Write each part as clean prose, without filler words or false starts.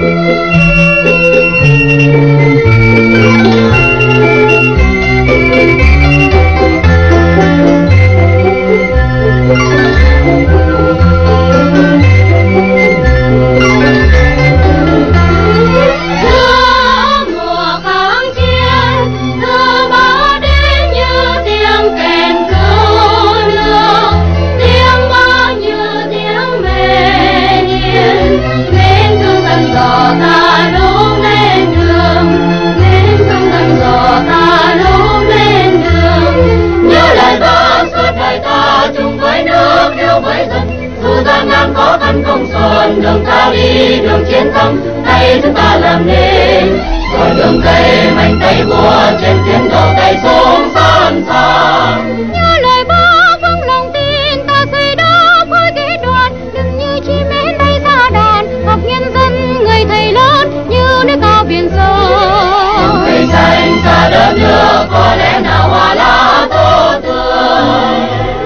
Đường ta đi đường chiến thắng, tay chúng ta làm nên rồi đường cây mạnh tay vua trên tuyến đầu tay xuống sẵn sàng. Nhớ lời bác vững lòng tin ta xây đắp khối kỷ đoàn, đừng như chim én bay xa đàn, học nhân dân người thầy lớn như núi cao biển sâu. Cây xanh xa đất nước có lẽ nào hoa lá tốt tươi.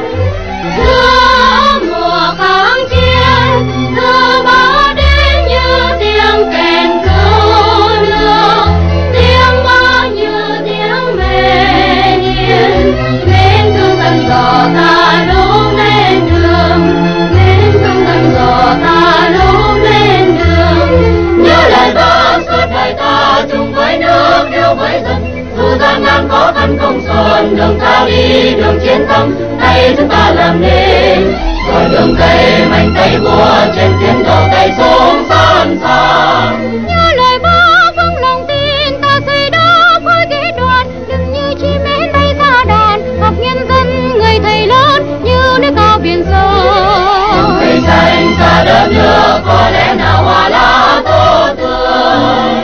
Khó khăn công xuân đường ta đi đường chiến thắng, tay chúng ta làm nên rồi đường cây mạnh tay vua trên tuyến đầu tay xuống sẵn sàng. Nhớ lời bác vững lòng tin ta xây đắp khối kỷ đoàn, đừng như chim én bay xa đàn, học nhân dân người thầy lớn như núi cao biển sâu. Cây xanh xa đất nước có lẽ nào hoa lá tốt tươi.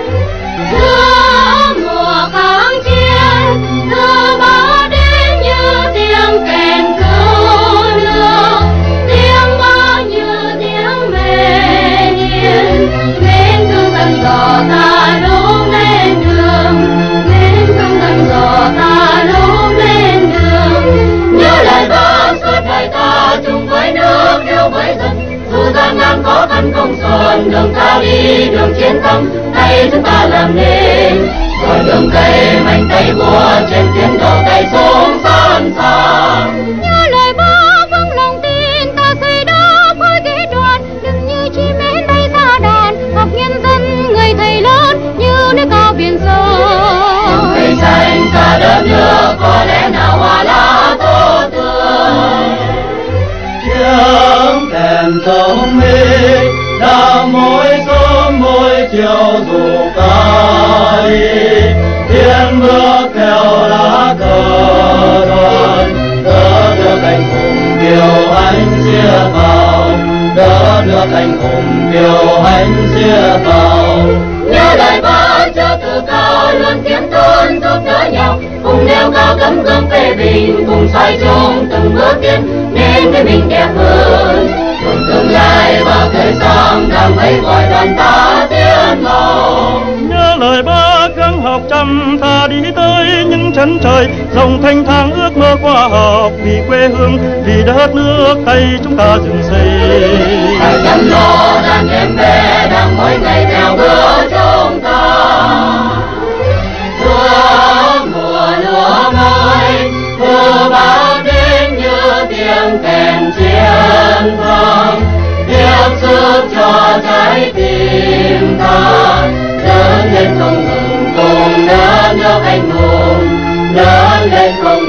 Khó khăn công xuân đường ta đi đường chiến thắng, tay chúng ta làm nên rồi đường cây mạnh tay vua trên tuyến đầu tay xuống sẵn sàng. Nhớ lời bác vững lòng tin ta xây đắp khối kỷ đoàn, đừng như chim én bay xa đàn, học nhân dân người thầy lớn như núi cao biển sâu. Cây xanh xa đất nước có lẽ nào hoa lá tốt tươi. Tiếng đèn thông minh đã mỗi sớm mỗi chiều dù ta đi, tiến bước theo lá cờ đoàn, đỡ được anh hùng kiều anh chia vào, đỡ được anh hùng kiều anh chia vào. Nhớ lời bác cho từ cao luôn kiếm thôn giúp đỡ nhau, cùng nêu cao tấm gương phê bình, cùng soi chung từng bước tiến nên cái mình đẹp hơn. Cùng tương lai vào thời gian đang vẫy gọi đoàn ta tiến vào. Nhớ lời bác gắng học chăm ta đi tới những chân trời, dòng thanh thang ước mơ khoa học vì quê hương vì đất nước tay chúng ta dựng xây. Hàng trăm lô đàn em bé đang mỗi ngày theo bước chúng ta. Mùa lúa mới mùa bão đến như tiếng kèn chiến thắng, tiếp sức cho trái tim ta lớn lên không ngừng cùng đất nước anh hùng, lớn lên không